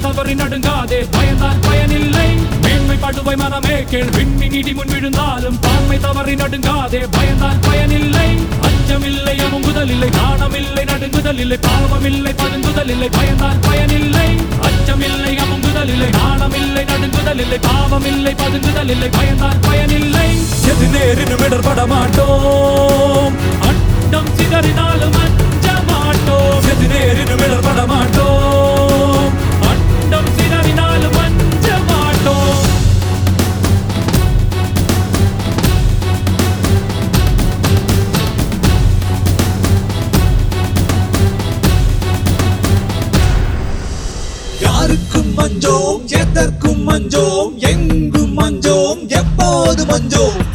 தவறி நடுங்காதே பயந்தால் பயனில்லை மேன்மைப்படுவை மனமே கேள் விண்ணின் இடி முன் விழுந்தாலும் தாண்மை தவறி நடுங்காதே பயந்தால் பயனில்லை அச்சமில்லை அமுங்குதல் இல்லை நாணமில்லை நடுங்குதல் இல்லை பாவமில்லை பதுங்குதல் இல்லை பயந்தால் பயனில்லை அச்சமில்லை அமுங்குதல் இல்லை நாணமில்லை நடுங்குதல் இல்லை பாவமில்லை பதுங்குதல் இல்லை பயந்தால் பயனில்லை எது நேரினும் இடர்பட மாட்டோம் அண்டம் சிதறினாலும் அஞ்ச மாட்டோம் எது நேரினும் இடர்பட மாட்டோம் அண்டம் சிதறினாலும் அஞ்ச மாட்டோம் யாருக்கும் மஞ்சோம் எதற்கும் மஞ்சோம் எங்கும் மஞ்சோம் எப்போது மஞ்சோம்